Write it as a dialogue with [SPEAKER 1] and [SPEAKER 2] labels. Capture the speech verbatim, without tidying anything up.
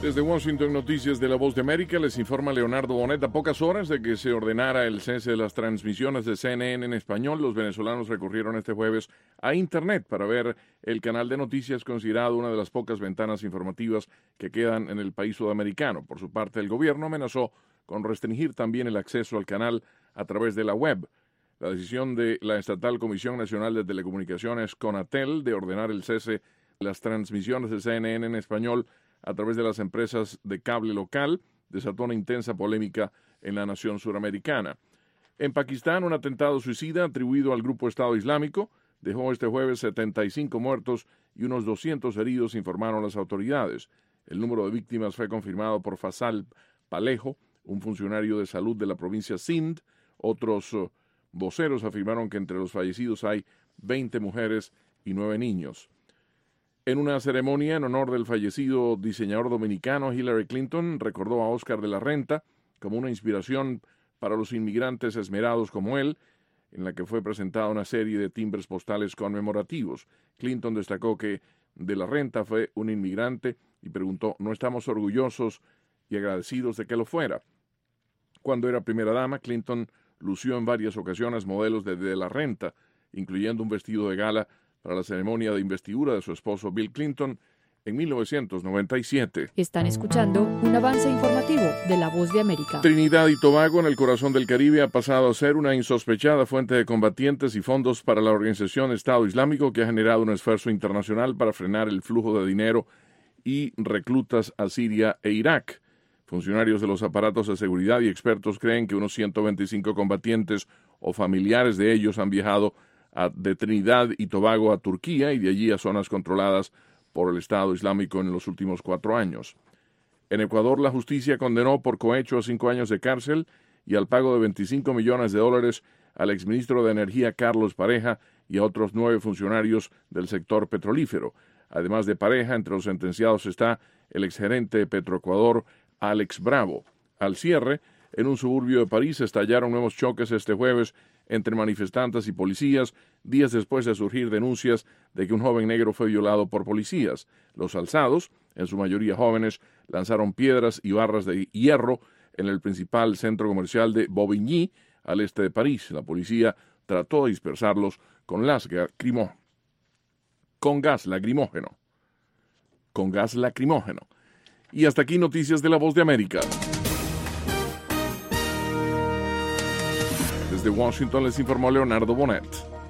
[SPEAKER 1] Desde Washington, Noticias de la Voz de América, les informa Leonardo Bonet. A pocas horas de que se ordenara el cese de las transmisiones de C N N en español, los venezolanos recurrieron este jueves a Internet para ver el canal de noticias considerado una de las pocas ventanas informativas que quedan en el país sudamericano. Por su parte, el gobierno amenazó con restringir también el acceso al canal a través de la web. La decisión de la estatal Comisión Nacional de Telecomunicaciones, CONATEL, de ordenar el cese de las transmisiones de C N N en español a través de las empresas de cable local, desató una intensa polémica en la nación suramericana. En Pakistán, un atentado suicida atribuido al grupo Estado Islámico dejó este jueves setenta y cinco muertos y unos doscientos heridos, informaron las autoridades. El número de víctimas fue confirmado por Fasal Palejo, un funcionario de salud de la provincia Sindh. Otros uh, voceros afirmaron que entre los fallecidos hay veinte mujeres y nueve niños. En una ceremonia en honor del fallecido diseñador dominicano Hillary Clinton, recordó a Oscar de la Renta como una inspiración para los inmigrantes esmerados como él, en la que fue presentada una serie de timbres postales conmemorativos. Clinton destacó que de la Renta fue un inmigrante y preguntó: ¿no estamos orgullosos y agradecidos de que lo fuera? Cuando era primera dama, Clinton lució en varias ocasiones modelos de de la Renta, incluyendo un vestido de gala para la ceremonia de investidura de su esposo Bill Clinton en mil novecientos noventa y siete.
[SPEAKER 2] Están escuchando un avance informativo de La Voz de América.
[SPEAKER 1] Trinidad y Tobago, en el corazón del Caribe, ha pasado a ser una insospechada fuente de combatientes y fondos para la organización Estado Islámico, que ha generado un esfuerzo internacional para frenar el flujo de dinero y reclutas a Siria e Irak. Funcionarios de los aparatos de seguridad y expertos creen que unos ciento veinticinco combatientes o familiares de ellos han viajado a, de Trinidad y Tobago a Turquía y de allí a zonas controladas por el Estado Islámico en los últimos cuatro años. En Ecuador, la justicia condenó por cohecho a cinco años de cárcel y al pago de veinticinco millones de dólares al exministro de Energía Carlos Pareja y a otros nueve funcionarios del sector petrolífero. Además de Pareja, entre los sentenciados está el exgerente de Petroecuador, Alex Bravo. Al cierre, en un suburbio de París estallaron nuevos choques este jueves entre manifestantes y policías, días después de surgir denuncias de que un joven negro fue violado por policías. Los alzados, en su mayoría jóvenes, lanzaron piedras y barras de hierro en el principal centro comercial de Bobigny, al este de París. La policía trató de dispersarlos con, las lacrimo, con gas lacrimógeno. Con gas lacrimógeno. Y hasta aquí Noticias de la Voz de América. Desde Washington les informó Leonardo Bonet.